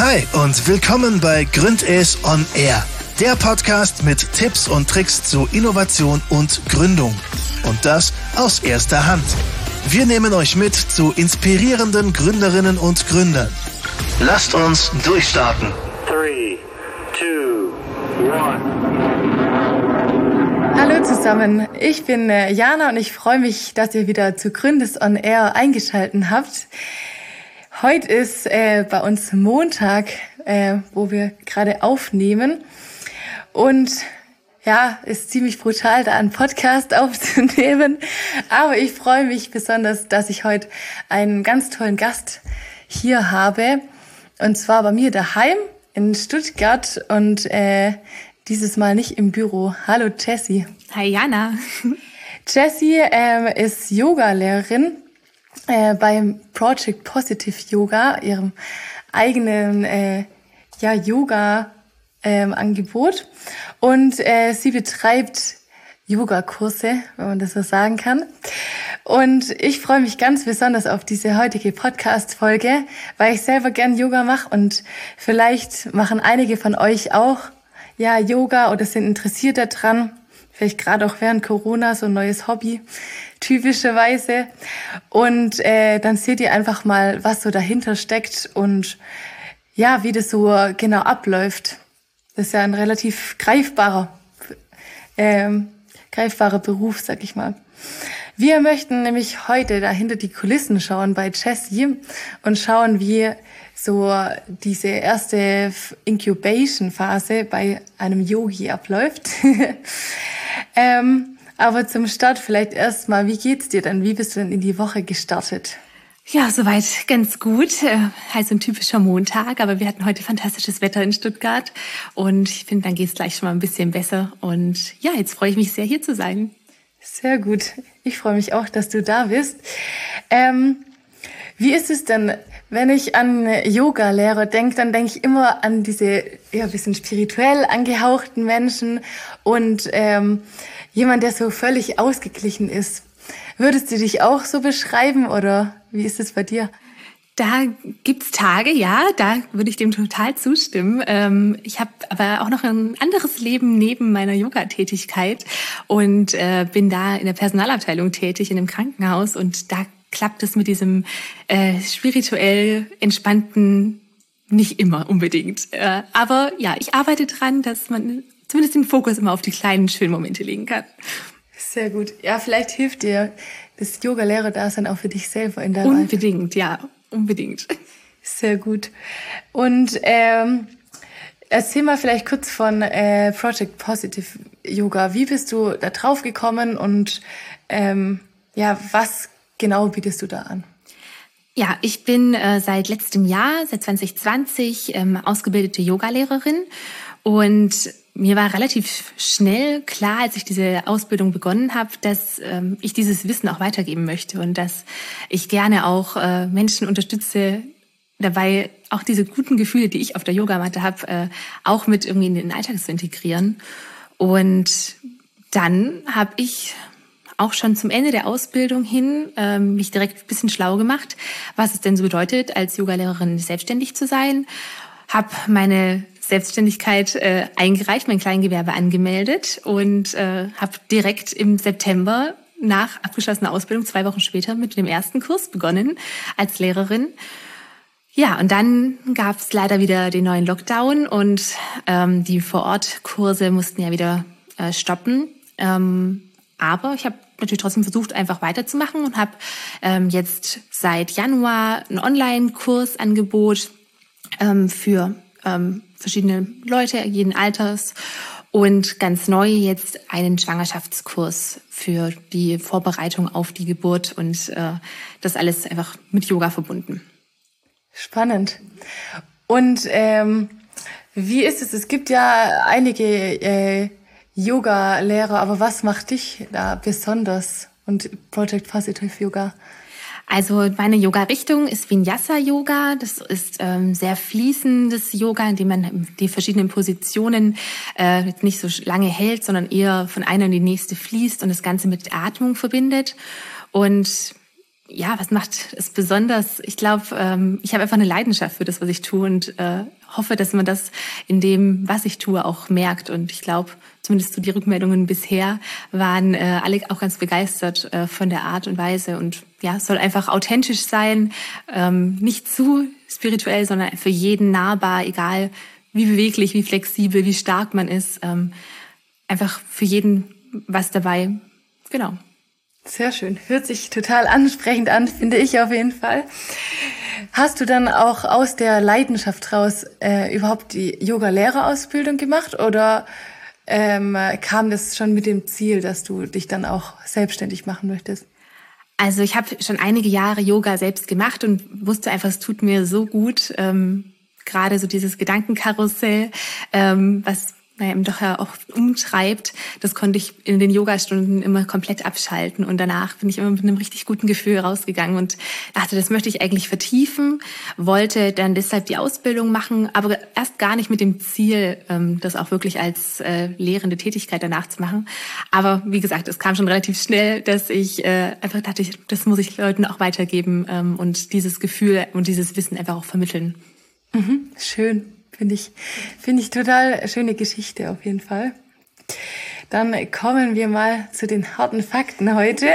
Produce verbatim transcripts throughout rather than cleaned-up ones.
Hi und willkommen bei Gründes on Air, der Podcast mit Tipps und Tricks zu Innovation und Gründung. Und das aus erster Hand. Wir nehmen euch mit zu inspirierenden Gründerinnen und Gründern. Lasst uns durchstarten. Three, two, one. Hallo zusammen, ich bin äh, Jana und ich freue mich, dass ihr wieder zu Gründes on Air eingeschaltet habt. Heute ist äh, bei uns Montag, äh, wo wir gerade aufnehmen und ja, ist ziemlich brutal, da einen Podcast aufzunehmen, aber ich freue mich besonders, dass ich heute einen ganz tollen Gast hier habe und zwar bei mir daheim in Stuttgart und äh, dieses Mal nicht im Büro. Hallo Jessie. Hi Jana. Jessie ähm, ist Yoga-Lehrerin äh, beim Project Positive Yoga, ihrem eigenen äh, ja, Yoga-Angebot. Ähm, und äh, sie betreibt Yogakurse, wenn man das so sagen kann. Und ich freue mich ganz besonders auf diese heutige Podcast-Folge, weil ich selber gern Yoga mache und vielleicht machen einige von euch auch ja Yoga oder sind interessiert daran. Vielleicht gerade auch während Corona so ein neues Hobby, typischerweise. Und äh, dann seht ihr einfach mal, was so dahinter steckt und ja, wie das so genau abläuft. Das ist ja ein relativ greifbarer, ähm, greifbarer Beruf, sag ich mal. Wir möchten nämlich heute da hinter die Kulissen schauen bei Jessie und schauen, wie so diese erste Incubation-Phase bei einem Yogi abläuft. ähm, aber zum Start vielleicht erstmal, wie geht's dir denn? Wie bist du denn in die Woche gestartet? Ja, soweit ganz gut. Äh, also ein typischer Montag, aber wir hatten heute fantastisches Wetter in Stuttgart und ich finde, dann geht's gleich schon mal ein bisschen besser. Und ja, jetzt freue ich mich sehr, hier zu sein. Sehr gut. Ich freue mich auch, dass du da bist. Ähm, wie ist es denn, wenn ich an Yoga-Lehrer denke, dann denke ich immer an diese ja, bisschen spirituell angehauchten Menschen und ähm, jemand, der so völlig ausgeglichen ist. Würdest du dich auch so beschreiben oder wie ist es bei dir? Da gibt's Tage, ja, da würde ich dem total zustimmen. Ähm, ich habe aber auch noch ein anderes Leben neben meiner Yoga-Tätigkeit und äh, bin da in der Personalabteilung tätig in einem Krankenhaus und da klappt es mit diesem äh, spirituell entspannten nicht immer unbedingt. Äh, aber ja, ich arbeite dran, dass man zumindest den Fokus immer auf die kleinen, schönen Momente legen kann. Sehr gut. Ja, vielleicht hilft dir das Yoga-Lehrer-Dasein auch für dich selber in deinem Unbedingt, Alltag. Ja, unbedingt. Sehr gut. Und ähm, erzähl mal vielleicht kurz von äh, Project Positive Yoga. Wie bist du da drauf gekommen und ähm, ja, was genau bietest du da an? Ja, ich bin äh, seit letztem Jahr, seit zwanzig zwanzig, ähm, ausgebildete Yogalehrerin und mir war relativ schnell klar, als ich diese Ausbildung begonnen habe, dass ähm, ich dieses Wissen auch weitergeben möchte und dass ich gerne auch äh, Menschen unterstütze, dabei auch diese guten Gefühle, die ich auf der Yogamatte habe, äh, auch mit irgendwie in den Alltag zu integrieren. Und dann habe ich auch schon zum Ende der Ausbildung hin äh, mich direkt ein bisschen schlau gemacht, was es denn so bedeutet, als Yogalehrerin selbstständig zu sein. Habe meine Selbstständigkeit äh, eingereicht, mein Kleingewerbe angemeldet und äh, habe direkt im September nach abgeschlossener Ausbildung, zwei Wochen später, mit dem ersten Kurs begonnen als Lehrerin. Ja, und dann gab es leider wieder den neuen Lockdown und ähm, die Vor-Ort-Kurse mussten ja wieder äh, stoppen. Ähm, aber ich habe natürlich trotzdem versucht, einfach weiterzumachen und habe ähm, jetzt seit Januar ein Online-Kursangebot ähm, für ähm, verschiedene Leute jeden Alters und ganz neu jetzt einen Schwangerschaftskurs für die Vorbereitung auf die Geburt und äh, das alles einfach mit Yoga verbunden. Spannend. Und ähm, wie ist es? Es gibt ja einige äh, Yoga-Lehrer, aber was macht dich da besonders und Project Positive Yoga? Also meine Yoga-Richtung ist Vinyasa-Yoga. Das ist ähm, sehr fließendes Yoga, in dem man die verschiedenen Positionen äh, nicht so lange hält, sondern eher von einer in die nächste fließt und das Ganze mit Atmung verbindet. Und ja, was macht es besonders? Ich glaube, ähm, ich habe einfach eine Leidenschaft für das, was ich tue und äh, hoffe, dass man das in dem, was ich tue, auch merkt. Und ich glaube, zumindest so die Rückmeldungen bisher waren äh, alle auch ganz begeistert äh, von der Art und Weise. Und ja, es soll einfach authentisch sein, ähm, nicht zu spirituell, sondern für jeden nahbar, egal wie beweglich, wie flexibel, wie stark man ist. Ähm, einfach für jeden was dabei. Genau. Sehr schön. Hört sich total ansprechend an, finde ich auf jeden Fall. Hast du dann auch aus der Leidenschaft raus äh, überhaupt die Yoga-Lehrerausbildung gemacht oder ähm, kam das schon mit dem Ziel, dass du dich dann auch selbstständig machen möchtest? Also ich habe schon einige Jahre Yoga selbst gemacht und wusste einfach, es tut mir so gut, ähm, gerade so dieses Gedankenkarussell, ähm, was naja, eben doch ja auch umtreibt, das konnte ich in den Yogastunden immer komplett abschalten und danach bin ich immer mit einem richtig guten Gefühl rausgegangen und dachte, das möchte ich eigentlich vertiefen, wollte dann deshalb die Ausbildung machen, aber erst gar nicht mit dem Ziel, das auch wirklich als lehrende Tätigkeit danach zu machen. Aber wie gesagt, es kam schon relativ schnell, dass ich einfach dachte, das muss ich Leuten auch weitergeben und dieses Gefühl und dieses Wissen einfach auch vermitteln. Mhm, schön. Finde ich, finde ich total schöne Geschichte auf jeden Fall. Dann kommen wir mal zu den harten Fakten heute,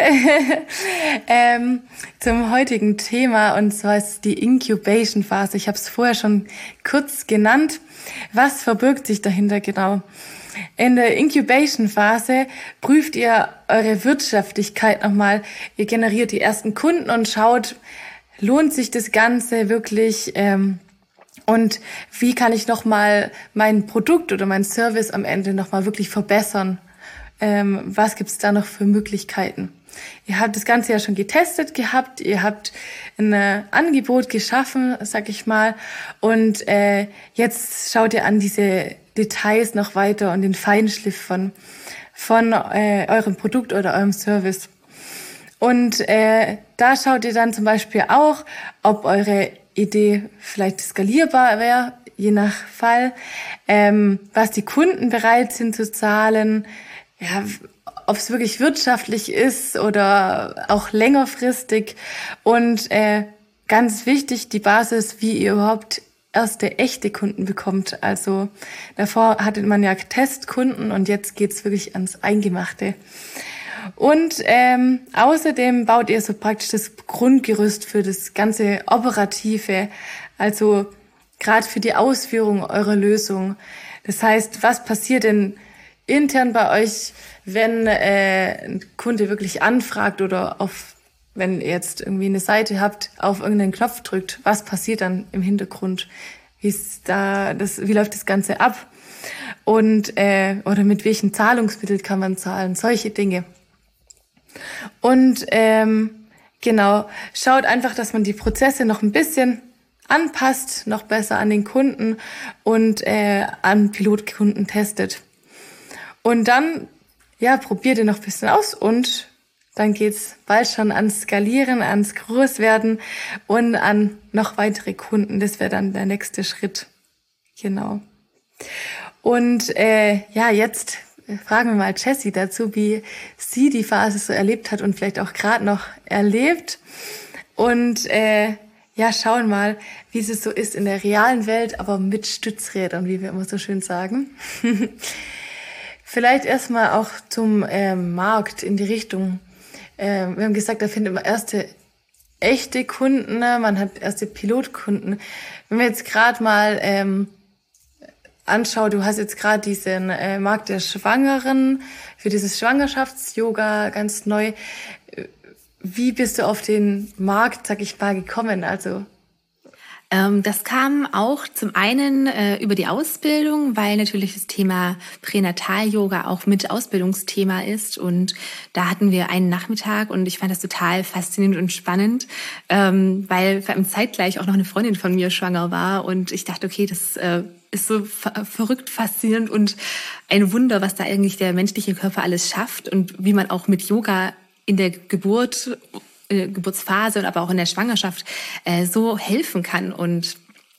ähm, zum heutigen Thema, und zwar ist die Incubation-Phase. Ich habe es vorher schon kurz genannt. Was verbirgt sich dahinter genau? In der Incubation-Phase prüft ihr eure Wirtschaftlichkeit nochmal. Ihr generiert die ersten Kunden und schaut, lohnt sich das Ganze wirklich, ähm, und wie kann ich nochmal mein Produkt oder mein Service am Ende nochmal wirklich verbessern? Ähm, was gibt's da noch für Möglichkeiten? Ihr habt das Ganze ja schon getestet gehabt, ihr habt ein äh, Angebot geschaffen, sag ich mal, und äh, jetzt schaut ihr an diese Details noch weiter und den Feinschliff von, von äh, eurem Produkt oder eurem Service. Und äh, da schaut ihr dann zum Beispiel auch, ob eure Idee vielleicht skalierbar wäre, je nach Fall, ähm, was die Kunden bereit sind zu zahlen, ja, ob es wirklich wirtschaftlich ist oder auch längerfristig und äh, ganz wichtig, die Basis, wie ihr überhaupt erste echte Kunden bekommt. Also davor hatte man ja Testkunden und jetzt geht's wirklich ans Eingemachte. Und ähm, außerdem baut ihr so praktisch das Grundgerüst für das ganze Operative, also gerade für die Ausführung eurer Lösung. Das heißt, was passiert denn intern bei euch, wenn äh, ein Kunde wirklich anfragt oder auf, wenn ihr jetzt irgendwie eine Seite habt, auf irgendeinen Knopf drückt, was passiert dann im Hintergrund? Wie ist da das, wie läuft das Ganze ab? Und äh, oder mit welchen Zahlungsmitteln kann man zahlen? Solche Dinge. Und ähm, genau, schaut einfach, dass man die Prozesse noch ein bisschen anpasst, noch besser an den Kunden und äh, an Pilotkunden testet. Und dann, ja, probiert ihr noch ein bisschen aus und dann geht's bald schon ans Skalieren, ans Großwerden und an noch weitere Kunden. Das wäre dann der nächste Schritt. Genau. Und äh, ja, jetzt fragen wir mal Jessie dazu, wie sie die Phase so erlebt hat und vielleicht auch gerade noch erlebt. Und äh, ja, schauen mal, wie es so ist in der realen Welt, aber mit Stützrädern, wie wir immer so schön sagen. Vielleicht erstmal auch zum äh, Markt in die Richtung. Äh, wir haben gesagt, da findet man erste echte Kunden, ne? Man hat erste Pilotkunden. Wenn wir jetzt gerade mal ähm, anschauen, du hast jetzt gerade diesen äh, Markt der Schwangeren für dieses Schwangerschafts-Yoga ganz neu. Wie bist du auf den Markt, sag ich mal, gekommen? Also Das kam auch zum einen äh, über die Ausbildung, weil natürlich das Thema Pränatal-Yoga auch mit Ausbildungsthema ist. Und da hatten wir einen Nachmittag und ich fand das total faszinierend und spannend, ähm, weil vor allem zeitgleich auch noch eine Freundin von mir schwanger war. Und ich dachte, okay, das äh, ist so ver- verrückt faszinierend und ein Wunder, was da eigentlich der menschliche Körper alles schafft und wie man auch mit Yoga in der Geburt Geburtsphase und aber auch in der Schwangerschaft äh, so helfen kann. Und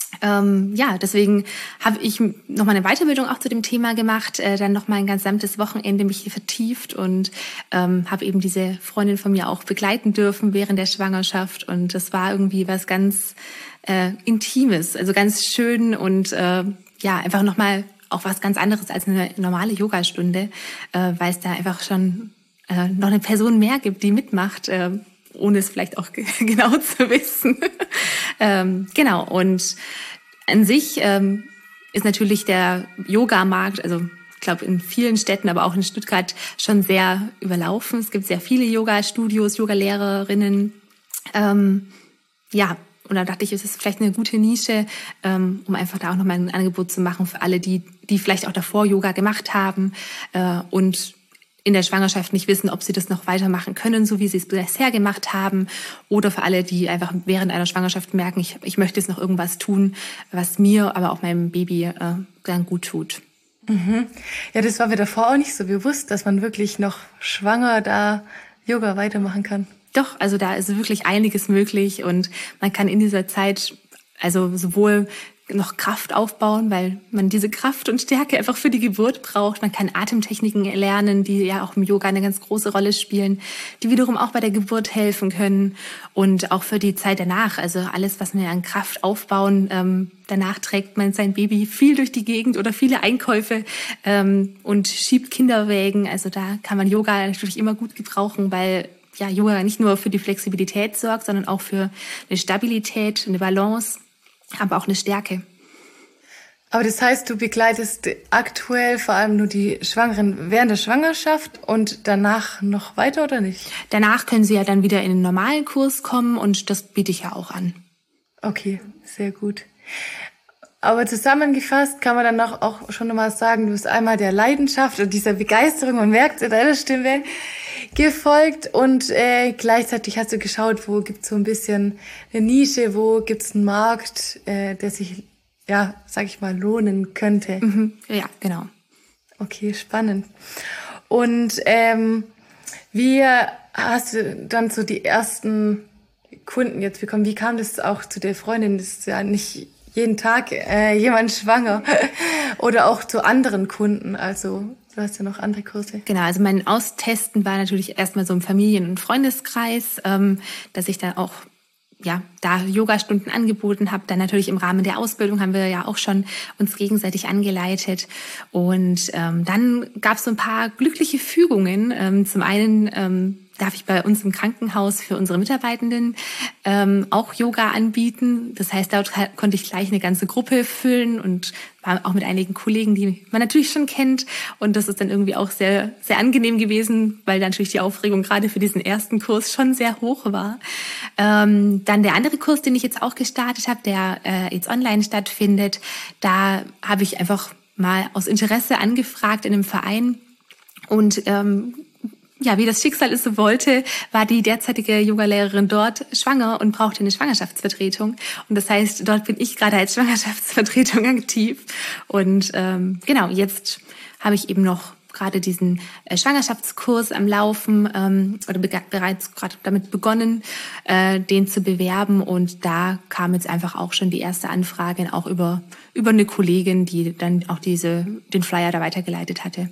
Ähm, ja, deswegen habe ich nochmal eine Weiterbildung auch zu dem Thema gemacht, äh, dann nochmal ein gesamtes Wochenende mich vertieft und ähm, habe eben diese Freundin von mir auch begleiten dürfen während der Schwangerschaft. Und das war irgendwie was ganz äh, Intimes, also ganz schön und äh, ja, einfach nochmal auch was ganz anderes als eine normale Yogastunde, äh, weil es da einfach schon äh, noch eine Person mehr gibt, die mitmacht, äh, ohne es vielleicht auch genau zu wissen. ähm, genau, und an sich ähm, ist natürlich der Yogamarkt, also ich glaube in vielen Städten, aber auch in Stuttgart, schon sehr überlaufen. Es gibt sehr viele Yoga-Studios, Yogalehrerinnen. Ähm, ja, und da dachte ich, es ist vielleicht eine gute Nische, ähm, um einfach da auch nochmal ein Angebot zu machen für alle, die die vielleicht auch davor Yoga gemacht haben äh, und in der Schwangerschaft nicht wissen, ob sie das noch weitermachen können, so wie sie es bisher gemacht haben. Oder für alle, die einfach während einer Schwangerschaft merken, ich, ich möchte jetzt noch irgendwas tun, was mir, aber auch meinem Baby äh, dann gut tut. Mhm. Ja, das war mir davor auch nicht so bewusst, dass man wirklich noch schwanger da Yoga weitermachen kann. Doch, also da ist wirklich einiges möglich und man kann in dieser Zeit also sowohl noch Kraft aufbauen, weil man diese Kraft und Stärke einfach für die Geburt braucht. Man kann Atemtechniken lernen, die ja auch im Yoga eine ganz große Rolle spielen, die wiederum auch bei der Geburt helfen können und auch für die Zeit danach. Also alles, was wir an Kraft aufbauen, ähm, danach trägt man sein Baby viel durch die Gegend oder viele Einkäufe ähm, und schiebt Kinderwägen. Also da kann man Yoga natürlich immer gut gebrauchen, weil ja Yoga nicht nur für die Flexibilität sorgt, sondern auch für eine Stabilität, eine Balance, aber auch eine Stärke. Aber das heißt, du begleitest aktuell vor allem nur die Schwangeren während der Schwangerschaft und danach noch weiter oder nicht? Danach können sie ja dann wieder in den normalen Kurs kommen und das biete ich ja auch an. Okay, sehr gut. Aber zusammengefasst kann man dann auch, auch schon mal sagen, du bist einmal der Leidenschaft und dieser Begeisterung, man merkt in deiner Stimme, gefolgt und äh, gleichzeitig hast du geschaut, wo gibt's so ein bisschen eine Nische, wo gibt's einen Markt, äh, der sich, ja, sag ich mal, lohnen könnte. Mhm. Ja, genau. Okay, spannend. Und ähm, wie hast du dann so die ersten Kunden jetzt bekommen? Wie kam das auch zu der Freundin? Das ist ja nicht jeden Tag äh, jemand schwanger. Oder auch zu anderen Kunden, also du hast ja noch andere Kurse. Genau, also mein Austesten war natürlich erstmal so im Familien- und Freundeskreis, ähm, dass ich da auch ja da Yogastunden angeboten habe. Dann natürlich im Rahmen der Ausbildung haben wir ja auch schon uns gegenseitig angeleitet. Und ähm, dann gab es so ein paar glückliche Fügungen. Ähm, zum einen ähm, darf ich bei uns im Krankenhaus für unsere Mitarbeitenden ähm, auch Yoga anbieten. Das heißt, dort konnte ich gleich eine ganze Gruppe füllen und war auch mit einigen Kollegen, die man natürlich schon kennt. Und das ist dann irgendwie auch sehr, sehr angenehm gewesen, weil dann natürlich die Aufregung gerade für diesen ersten Kurs schon sehr hoch war. Ähm, dann der andere Kurs, den ich jetzt auch gestartet habe, der äh, jetzt online stattfindet, da habe ich einfach mal aus Interesse angefragt in einem Verein und ähm, ja, wie das Schicksal es so wollte, war die derzeitige Yogalehrerin dort schwanger und brauchte eine Schwangerschaftsvertretung. Und das heißt, dort bin ich gerade als Schwangerschaftsvertretung aktiv. Und ähm, genau, jetzt habe ich eben noch gerade diesen äh, Schwangerschaftskurs am Laufen ähm, oder be- bereits gerade damit begonnen, äh, den zu bewerben. Und da kam jetzt einfach auch schon die erste Anfrage, auch über über eine Kollegin, die dann auch diese den Flyer da weitergeleitet hatte.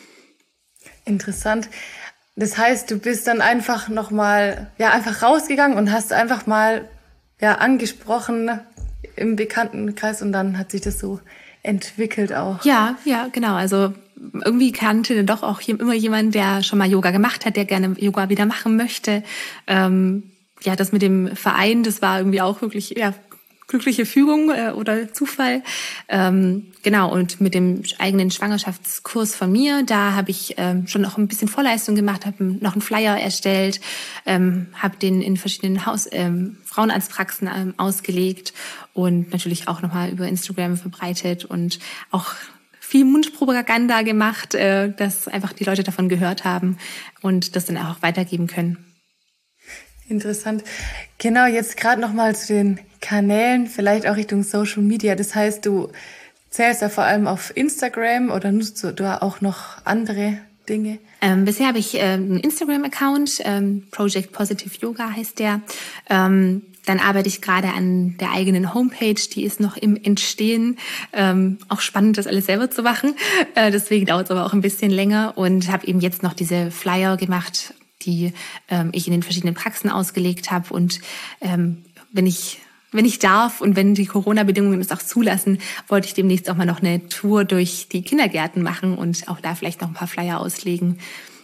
Interessant. Das heißt, du bist dann einfach nochmal, ja, einfach rausgegangen und hast einfach mal, ja, angesprochen im Bekanntenkreis und dann hat sich das so entwickelt auch. Ja, ja, genau. Also irgendwie kannte dann doch auch immer jemand, der schon mal Yoga gemacht hat, der gerne Yoga wieder machen möchte. Ähm, ja, das mit dem Verein, das war irgendwie auch wirklich, ja, glückliche Fügung äh, oder Zufall. Ähm, genau, und mit dem eigenen Schwangerschaftskurs von mir, da habe ich ähm, schon noch ein bisschen Vorleistung gemacht, habe noch einen Flyer erstellt, ähm, habe den in verschiedenen Haus, ähm, Frauenarztpraxen ähm, ausgelegt und natürlich auch nochmal über Instagram verbreitet und auch viel Mundpropaganda gemacht, äh, dass einfach die Leute davon gehört haben und das dann auch weitergeben können. Interessant. Genau, jetzt gerade noch mal zu den Kanälen, vielleicht auch Richtung Social Media. Das heißt, du zählst ja vor allem auf Instagram oder nutzt du da auch noch andere Dinge? Ähm, bisher habe ich ähm, einen Instagram-Account, ähm, Project Positive Yoga heißt der. Ähm, dann arbeite ich gerade an der eigenen Homepage, die ist noch im Entstehen. Ähm, auch spannend, das alles selber zu machen. Äh, deswegen dauert es aber auch ein bisschen länger und habe eben jetzt noch diese Flyer gemacht, die ähm, ich in den verschiedenen Praxen ausgelegt habe. Und ähm, wenn ich wenn ich darf und wenn die Corona-Bedingungen es auch zulassen, wollte ich demnächst auch mal noch eine Tour durch die Kindergärten machen und auch da vielleicht noch ein paar Flyer auslegen.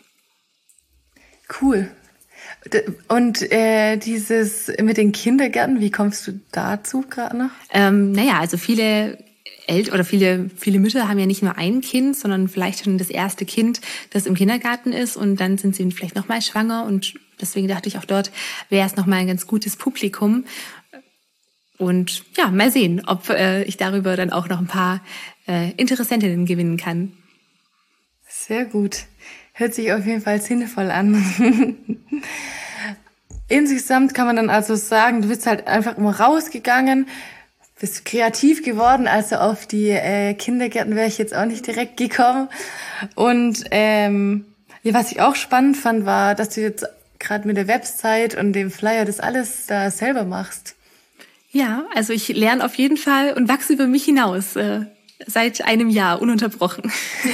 Cool. Und äh, dieses mit den Kindergärten, wie kommst du dazu gerade noch? Ähm, naja, also viele Eltern oder viele viele Mütter haben ja nicht nur ein Kind, sondern vielleicht schon das erste Kind, das im Kindergarten ist und dann sind sie vielleicht noch mal schwanger und deswegen dachte ich auch dort wäre es noch mal ein ganz gutes Publikum. Und ja, mal sehen, ob äh, ich darüber dann auch noch ein paar äh, Interessentinnen gewinnen kann. Sehr gut. Hört sich auf jeden Fall sinnvoll an. Insgesamt kann man dann also sagen, du bist halt einfach immer rausgegangen, bist kreativ geworden, also auf die äh, Kindergärten wäre ich jetzt auch nicht direkt gekommen. Und ähm, ja, was ich auch spannend fand, war, dass du jetzt gerade mit der Website und dem Flyer das alles da selber machst. Ja, also ich lerne auf jeden Fall und wachse über mich hinaus, äh, seit einem Jahr ununterbrochen.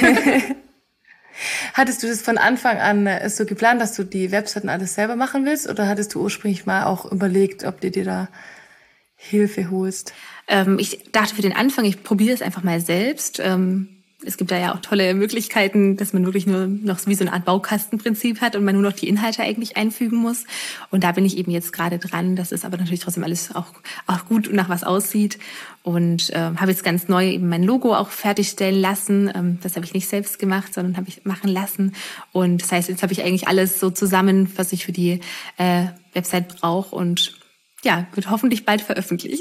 Hattest du das von Anfang an so geplant, dass du die Webseiten alles selber machen willst? Oder hattest du ursprünglich mal auch überlegt, ob du dir da Hilfe holst? Ähm, ich dachte für den Anfang, ich probiere es einfach mal selbst. Ähm, es gibt da ja auch tolle Möglichkeiten, dass man wirklich nur noch wie so eine Art Baukastenprinzip hat und man nur noch die Inhalte eigentlich einfügen muss. Und da bin ich eben jetzt gerade dran, dass es aber natürlich trotzdem alles auch, auch gut und nach was aussieht. Und äh, habe jetzt ganz neu eben mein Logo auch fertigstellen lassen. Ähm, das habe ich nicht selbst gemacht, sondern habe ich machen lassen. Und das heißt, jetzt habe ich eigentlich alles so zusammen, was ich für die äh, Website brauche. Und ja, wird hoffentlich bald veröffentlicht.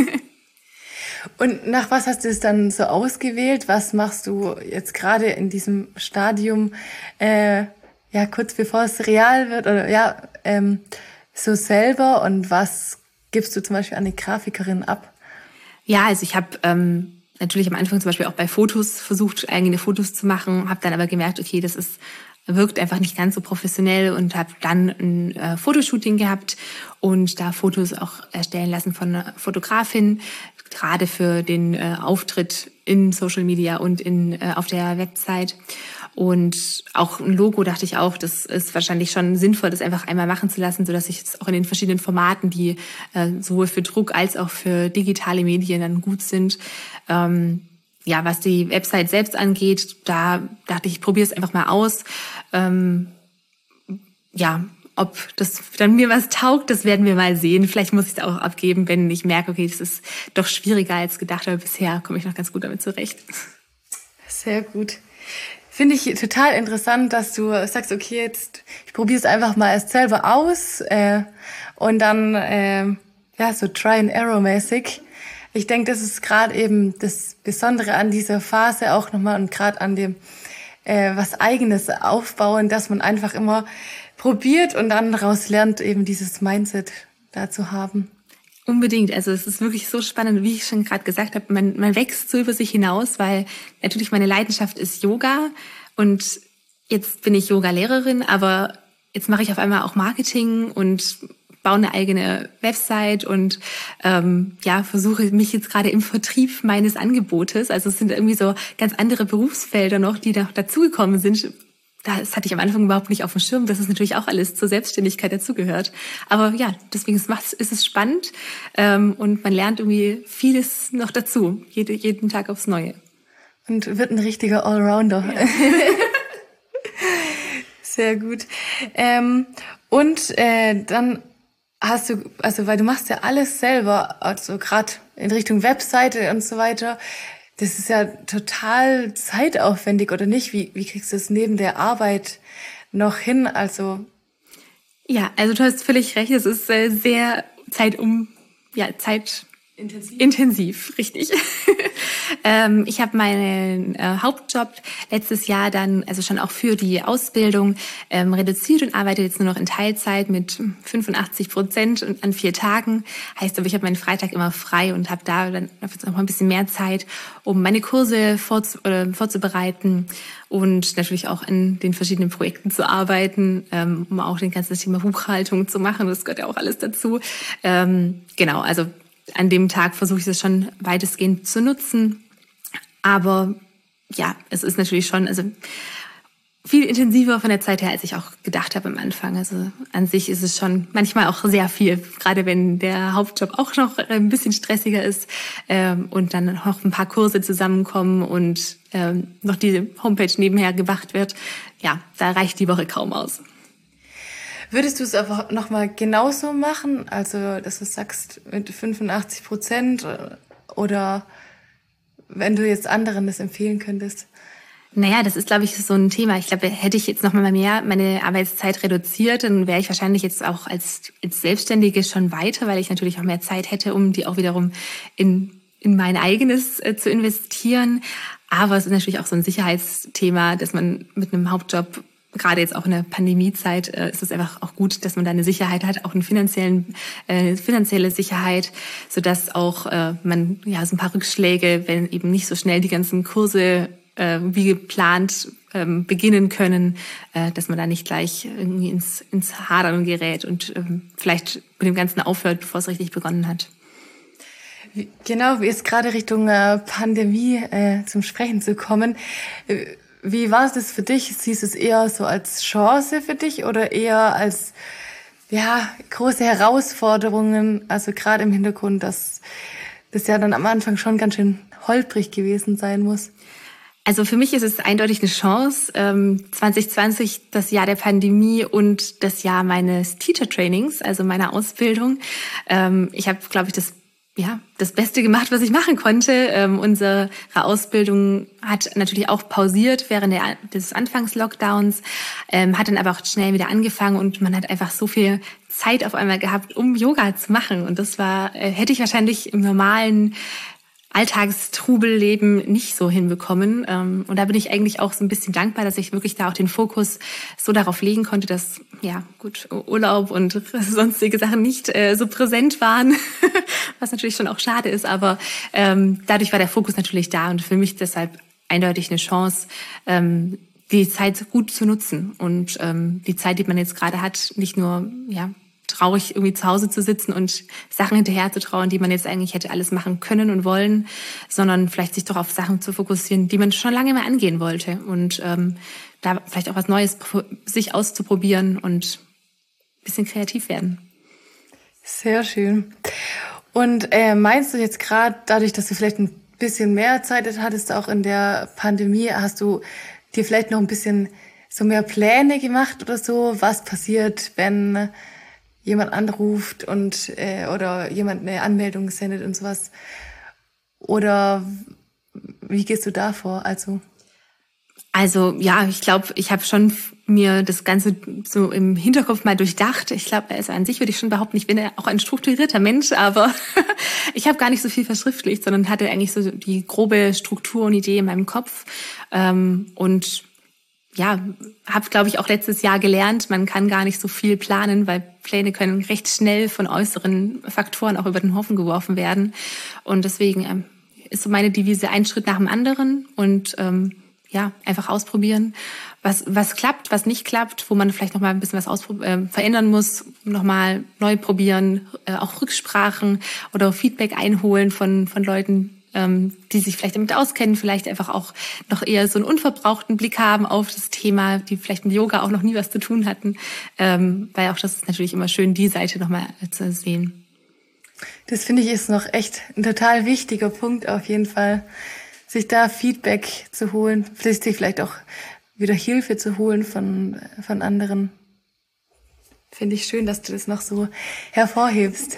Und nach was hast du es dann so ausgewählt? Was machst du jetzt gerade in diesem Stadium, äh, ja, kurz bevor es real wird oder ja, ähm, so selber? Und was gibst du zum Beispiel an die Grafikerin ab? Ja, also ich habe ähm, natürlich am Anfang zum Beispiel auch bei Fotos versucht, eigene Fotos zu machen, habe dann aber gemerkt, okay, das ist wirkt einfach nicht ganz so professionell und habe dann ein äh, Fotoshooting gehabt und da Fotos auch erstellen lassen von einer Fotografin, gerade für den äh, Auftritt in Social Media und in äh, auf der Website. Und auch ein Logo dachte ich auch, das ist wahrscheinlich schon sinnvoll, das einfach einmal machen zu lassen, sodass ich jetzt auch in den verschiedenen Formaten, die äh, sowohl für Druck als auch für digitale Medien dann gut sind, ähm, ja, was die Website selbst angeht, da dachte ich, ich probiere es einfach mal aus. Ähm, ja, ob das dann mir was taugt, das werden wir mal sehen. Vielleicht muss ich es auch abgeben, wenn ich merke, okay, das ist doch schwieriger als gedacht, aber bisher komme ich noch ganz gut damit zurecht. Sehr gut. Finde ich total interessant, dass du sagst, okay, jetzt ich probiere es einfach mal erst selber aus äh, und dann äh, ja so Try-and-Error-mäßig. Ich denke, das ist gerade eben das Besondere an dieser Phase auch nochmal und gerade an dem äh, was Eigenes aufbauen, dass man einfach immer probiert und dann daraus lernt, eben dieses Mindset da zu haben. Unbedingt. Also es ist wirklich so spannend, wie ich schon gerade gesagt habe, man, man wächst so über sich hinaus, weil natürlich meine Leidenschaft ist Yoga und jetzt bin ich Yoga-Lehrerin, aber jetzt mache ich auf einmal auch Marketing und baue eine eigene Website und ähm, ja versuche mich jetzt gerade im Vertrieb meines Angebotes. Also es sind irgendwie so ganz andere Berufsfelder noch, die noch dazugekommen sind. Das hatte ich am Anfang überhaupt nicht auf dem Schirm, dass es natürlich auch alles zur Selbstständigkeit dazugehört. Aber ja, deswegen ist es spannend ähm, und man lernt irgendwie vieles noch dazu, jede, jeden Tag aufs Neue. Und wird ein richtiger Allrounder. Ja. Sehr gut. Ähm, und äh, dann hast du, also weil du machst ja alles selber, also gerade in Richtung Webseite und so weiter. Das ist ja total zeitaufwendig, oder nicht? Wie, wie kriegst du es neben der Arbeit noch hin? Also ja, also du hast völlig recht. Es ist äh, sehr zeitum, ja Zeit intensiv, intensiv richtig. Ähm, ich habe meinen äh, Hauptjob letztes Jahr dann, also schon auch für die Ausbildung, ähm, reduziert und arbeite jetzt nur noch in Teilzeit mit fünfundachtzig Prozent und an vier Tagen. Heißt aber, ich habe meinen Freitag immer frei und habe da dann noch mal ein bisschen mehr Zeit, um meine Kurse vorzu- äh, vorzubereiten und natürlich auch an den verschiedenen Projekten zu arbeiten, ähm, um auch den ganzen Thema Buchhaltung zu machen. Das gehört ja auch alles dazu. Ähm, genau, also an dem Tag versuche ich es schon weitestgehend zu nutzen. Aber ja, es ist natürlich schon also viel intensiver von der Zeit her, als ich auch gedacht habe am Anfang. Also an sich ist es schon manchmal auch sehr viel, gerade wenn der Hauptjob auch noch ein bisschen stressiger ist ähm, und dann noch ein paar Kurse zusammenkommen und ähm, noch die Homepage nebenher gemacht wird. Ja, da reicht die Woche kaum aus. Würdest du es einfach nochmal genauso machen? Also, dass du sagst, mit fünfundachtzig Prozent oder wenn du jetzt anderen das empfehlen könntest? Naja, das ist, glaube ich, so ein Thema. Ich glaube, hätte ich jetzt noch mal mehr meine Arbeitszeit reduziert, dann wäre ich wahrscheinlich jetzt auch als, als Selbstständige schon weiter, weil ich natürlich auch mehr Zeit hätte, um die auch wiederum in, in mein eigenes äh, zu investieren. Aber es ist natürlich auch so ein Sicherheitsthema, dass man mit einem Hauptjob, gerade jetzt auch in der Pandemiezeit, äh, ist es einfach auch gut, dass man da eine Sicherheit hat, auch eine finanziellen, äh, finanzielle Sicherheit, sodass auch äh, man ja so ein paar Rückschläge, wenn eben nicht so schnell die ganzen Kurse äh, wie geplant ähm, beginnen können, äh, dass man da nicht gleich irgendwie ins, ins Hadern gerät und ähm, vielleicht mit dem Ganzen aufhört, bevor es richtig begonnen hat. Genau, wie ist gerade Richtung äh, Pandemie äh, zum Sprechen zu kommen. Wie war es das für dich? Siehst du es eher so als Chance für dich oder eher als ja große Herausforderungen? Also gerade im Hintergrund, dass das ja dann am Anfang schon ganz schön holprig gewesen sein muss. Also für mich ist es eindeutig eine Chance. Ähm, zwanzig zwanzig, das Jahr der Pandemie und das Jahr meines Teacher-Trainings, also meiner Ausbildung. Ähm, ich habe, glaube ich, das ja das Beste gemacht, was ich machen konnte. Ähm, unsere Ausbildung hat natürlich auch pausiert während der, des Anfangs-Lockdowns, ähm, hat dann aber auch schnell wieder angefangen und man hat einfach so viel Zeit auf einmal gehabt, um Yoga zu machen. Und das war, äh, hätte ich wahrscheinlich im normalen Alltagstrubelleben nicht so hinbekommen. Und da bin ich eigentlich auch so ein bisschen dankbar, dass ich wirklich da auch den Fokus so darauf legen konnte, dass, ja, gut, Urlaub und sonstige Sachen nicht äh, so präsent waren, was natürlich schon auch schade ist, aber ähm, dadurch war der Fokus natürlich da und für mich deshalb eindeutig eine Chance, ähm, die Zeit gut zu nutzen und ähm, die Zeit, die man jetzt gerade hat, nicht nur, ja, traurig irgendwie zu Hause zu sitzen und Sachen hinterher zu trauern, die man jetzt eigentlich hätte alles machen können und wollen, sondern vielleicht sich doch auf Sachen zu fokussieren, die man schon lange mal angehen wollte und ähm, da vielleicht auch was Neues sich auszuprobieren und ein bisschen kreativ werden. Sehr schön. Und äh, meinst du jetzt gerade, dadurch, dass du vielleicht ein bisschen mehr Zeit hattest, auch in der Pandemie, hast du dir vielleicht noch ein bisschen so mehr Pläne gemacht oder so, was passiert, wenn jemand anruft und äh, oder jemand eine Anmeldung sendet und sowas? Oder wie gehst du da vor? Also Also ja, ich glaube, ich habe schon mir das Ganze so im Hinterkopf mal durchdacht. Ich glaube, also an sich würde ich schon behaupten, ich bin ja auch ein strukturierter Mensch, aber ich habe gar nicht so viel verschriftlicht, sondern hatte eigentlich so die grobe Struktur und Idee in meinem Kopf. Ähm, und ja, habe, glaube ich, auch letztes Jahr gelernt, man kann gar nicht so viel planen, weil Pläne können recht schnell von äußeren Faktoren auch über den Haufen geworfen werden. Und deswegen ähm, ist so meine Devise ein Schritt nach dem anderen und ähm, ja, einfach ausprobieren, was was klappt, was nicht klappt, wo man vielleicht noch mal ein bisschen was auspro- äh, verändern muss, noch mal neu probieren, äh, auch Rücksprachen oder Feedback einholen von von Leuten, ähm, die sich vielleicht damit auskennen, vielleicht einfach auch noch eher so einen unverbrauchten Blick haben auf das Thema, die vielleicht mit Yoga auch noch nie was zu tun hatten, ähm, weil auch das ist natürlich immer schön, die Seite noch mal zu sehen. Das finde ich ist noch echt ein total wichtiger Punkt auf jeden Fall, sich da Feedback zu holen, sich vielleicht auch wieder Hilfe zu holen von von anderen. Finde ich schön, dass du das noch so hervorhebst.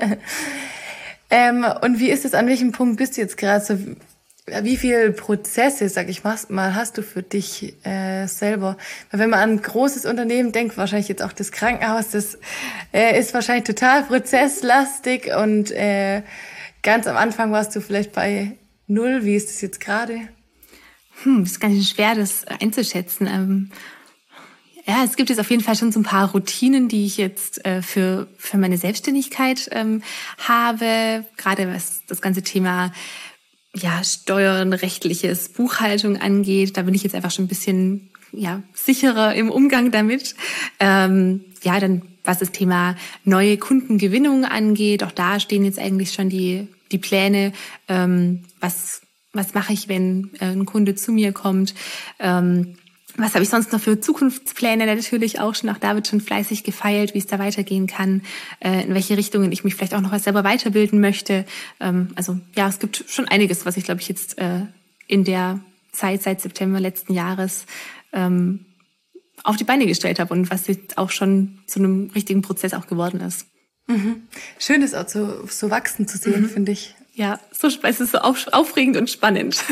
ähm, und wie ist es, an welchem Punkt bist du jetzt gerade so? Wie viele Prozesse, sag ich mal, hast du für dich äh, selber? Weil wenn man an ein großes Unternehmen denkt, wahrscheinlich jetzt auch das Krankenhaus, das äh, ist wahrscheinlich total prozesslastig und äh, ganz am Anfang warst du vielleicht bei null? Wie ist es jetzt gerade? Hm, das ist ganz schwer, das einzuschätzen. Ähm, ja, es gibt jetzt auf jeden Fall schon so ein paar Routinen, die ich jetzt äh, für für meine Selbstständigkeit ähm, habe. Gerade was das ganze Thema ja Steuern, rechtliches, Buchhaltung angeht. Da bin ich jetzt einfach schon ein bisschen ja sicherer im Umgang damit. Ähm, ja, dann was das Thema neue Kundengewinnung angeht, auch da stehen jetzt eigentlich schon die die Pläne. Ähm, was was mache ich, wenn äh, ein Kunde zu mir kommt? Ähm, Was habe ich sonst noch für Zukunftspläne? Natürlich auch schon, auch da wird schon fleißig gefeilt, wie es da weitergehen kann, äh, in welche Richtungen ich mich vielleicht auch noch selber weiterbilden möchte. Ähm, also ja, es gibt schon einiges, was ich, glaube ich, jetzt äh, in der Zeit seit September letzten Jahres ähm, auf die Beine gestellt habe und was jetzt auch schon zu einem richtigen Prozess auch geworden ist. Mhm. Schön, das auch so, so wachsen zu sehen, mhm. finde ich. Ja, so, es ist so aufregend und spannend.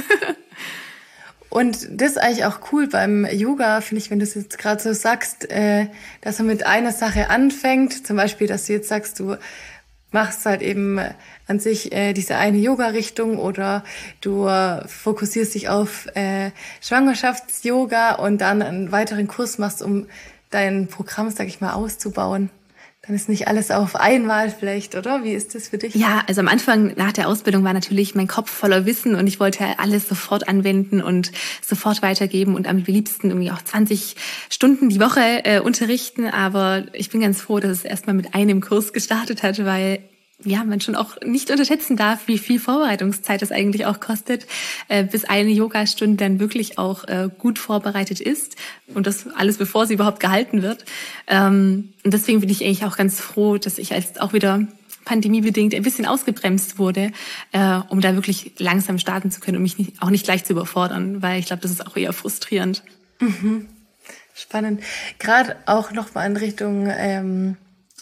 Und das ist eigentlich auch cool beim Yoga, finde ich, wenn du es jetzt gerade so sagst, äh, dass man mit einer Sache anfängt. Zum Beispiel, dass du jetzt sagst, du machst halt eben an sich äh, diese eine Yoga-Richtung oder du äh, fokussierst dich auf äh, Schwangerschafts-Yoga und dann einen weiteren Kurs machst, um dein Programm, sag ich mal, auszubauen. Dann ist nicht alles auf einmal vielleicht, oder? Wie ist das für dich? Ja, also am Anfang nach der Ausbildung war natürlich mein Kopf voller Wissen und ich wollte alles sofort anwenden und sofort weitergeben und am liebsten irgendwie auch zwanzig Stunden die Woche äh, unterrichten. Aber ich bin ganz froh, dass es erstmal mit einem Kurs gestartet hat, weil ja, man schon auch nicht unterschätzen darf, wie viel Vorbereitungszeit das eigentlich auch kostet, äh, bis eine Yogastunde dann wirklich auch äh, gut vorbereitet ist und das alles, bevor sie überhaupt gehalten wird. Ähm, und deswegen bin ich eigentlich auch ganz froh, dass ich als auch wieder pandemiebedingt ein bisschen ausgebremst wurde, äh, um da wirklich langsam starten zu können und mich nicht, auch nicht gleich zu überfordern, weil ich glaube, das ist auch eher frustrierend. Mhm. Spannend. Gerade auch nochmal in Richtung ähm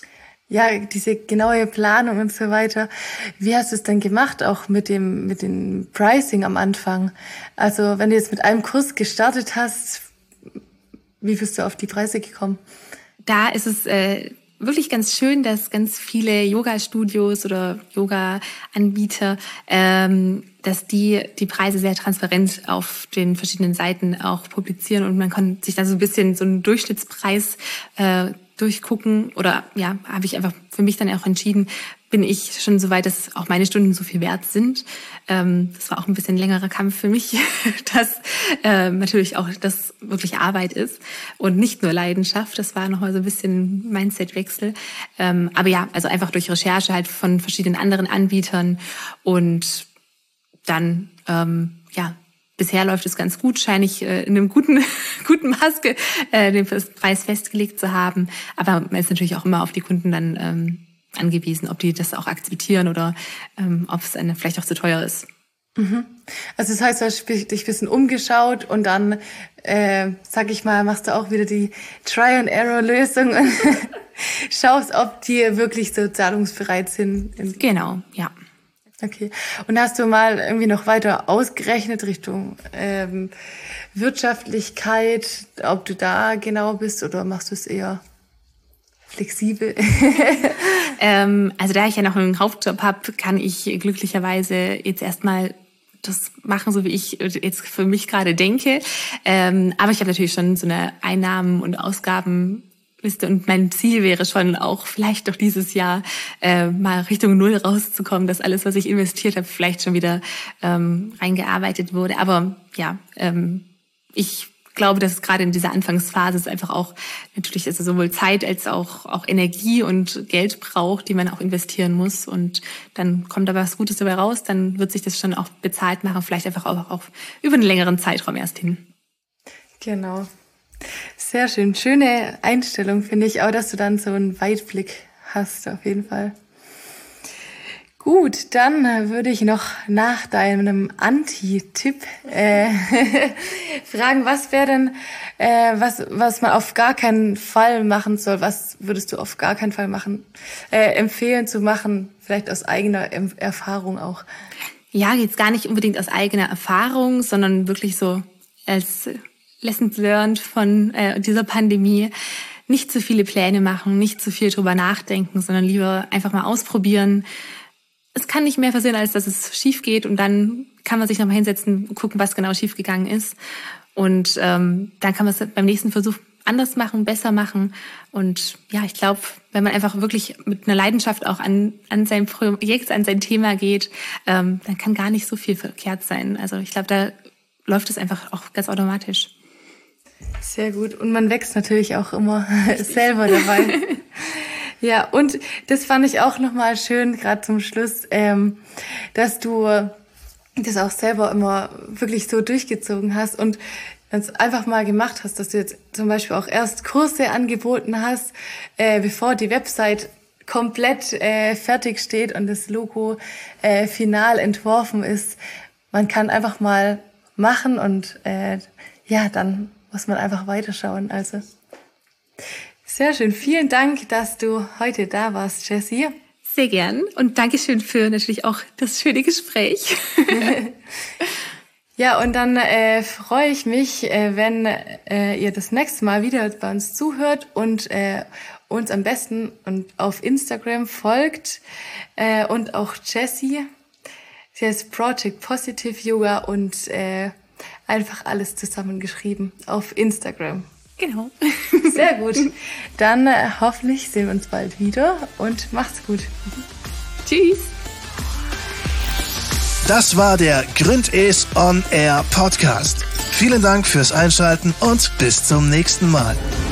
ja, diese genaue Planung und so weiter. Wie hast du es denn gemacht, auch mit dem mit dem Pricing am Anfang? Also wenn du jetzt mit einem Kurs gestartet hast, wie bist du auf die Preise gekommen? Da ist es äh, wirklich ganz schön, dass ganz viele Yoga-Studios oder Yoga-Anbieter, ähm, dass die die Preise sehr transparent auf den verschiedenen Seiten auch publizieren und man kann sich da so ein bisschen so einen Durchschnittspreis äh, durchgucken oder ja, habe ich einfach für mich dann auch entschieden, bin ich schon so weit, dass auch meine Stunden so viel wert sind. Ähm, das war auch ein bisschen längerer Kampf für mich, dass äh, natürlich auch das wirklich Arbeit ist und nicht nur Leidenschaft. Das war nochmal so ein bisschen Mindset-Wechsel. Ähm, aber ja, also einfach durch Recherche halt von verschiedenen anderen Anbietern und dann, ähm, ja, bisher läuft es ganz gut, scheine ich äh, in einem guten guten Maß äh, den Preis festgelegt zu haben. Aber man ist natürlich auch immer auf die Kunden dann ähm, angewiesen, ob die das auch akzeptieren oder ähm, ob es eine vielleicht auch zu teuer ist. Mhm. Also das heißt, du hast dich ein bisschen umgeschaut und dann, äh, sag ich mal, machst du auch wieder die Try-and-Error-Lösung und schaust, ob die wirklich so zahlungsbereit sind. Genau, ja. Okay. Und hast du mal irgendwie noch weiter ausgerechnet Richtung ähm, Wirtschaftlichkeit, ob du da genau bist oder machst du es eher flexibel? ähm, also da ich ja noch einen Hauptjob habe, kann ich glücklicherweise jetzt erstmal das machen, so wie ich jetzt für mich gerade denke. Ähm, aber ich habe natürlich schon so eine Einnahmen- und Ausgaben und mein Ziel wäre schon auch vielleicht doch dieses Jahr äh, mal Richtung Null rauszukommen, dass alles, was ich investiert habe, vielleicht schon wieder ähm, reingearbeitet wurde. Aber ja, ähm, ich glaube, dass gerade in dieser Anfangsphase es einfach auch natürlich also sowohl Zeit als auch auch Energie und Geld braucht, die man auch investieren muss. Und dann kommt da was Gutes dabei raus, dann wird sich das schon auch bezahlt machen, vielleicht einfach auch, auch über einen längeren Zeitraum erst hin. Genau. Sehr schön. Schöne Einstellung, finde ich auch, dass du dann so einen Weitblick hast, auf jeden Fall. Gut, dann würde ich noch nach deinem Anti-Tipp äh, fragen, was wäre denn, äh, was was man auf gar keinen Fall machen soll? Was würdest du auf gar keinen Fall machen, äh, empfehlen zu machen, vielleicht aus eigener Erfahrung auch? Ja, jetzt gar nicht unbedingt aus eigener Erfahrung, sondern wirklich so als Lessons learned von äh, dieser Pandemie. Nicht zu viele Pläne machen, nicht zu viel drüber nachdenken, sondern lieber einfach mal ausprobieren. Es kann nicht mehr passieren, als dass es schief geht und dann kann man sich nochmal hinsetzen und gucken, was genau schiefgegangen ist. Und ähm, dann kann man es beim nächsten Versuch anders machen, besser machen. Und ja, ich glaube, wenn man einfach wirklich mit einer Leidenschaft auch an, an sein Projekt, an sein Thema geht, ähm, dann kann gar nicht so viel verkehrt sein. Also ich glaube, da läuft es einfach auch ganz automatisch. Sehr gut. Und man wächst natürlich auch immer selber dabei. Ja, und das fand ich auch nochmal schön, gerade zum Schluss, ähm, dass du das auch selber immer wirklich so durchgezogen hast und es einfach mal gemacht hast, dass du jetzt zum Beispiel auch erst Kurse angeboten hast, äh, bevor die Website komplett äh, fertig steht und das Logo äh, final entworfen ist. Man kann einfach mal machen und äh, ja, dann muss man einfach weiterschauen. Also sehr schön. Vielen Dank, dass du heute da warst, Jessie. Sehr gern und Dankeschön für natürlich auch das schöne Gespräch. Ja, und dann äh, freue ich mich, äh, wenn äh, ihr das nächste Mal wieder bei uns zuhört und äh, uns am besten und auf Instagram folgt äh, und auch Jessie. Sie heißt Project Positive Yoga und äh, einfach alles zusammengeschrieben auf Instagram. Genau. Sehr gut. Dann äh, hoffentlich sehen wir uns bald wieder und macht's gut. Tschüss. Das war der Gründes On Air Podcast. Vielen Dank fürs Einschalten und bis zum nächsten Mal.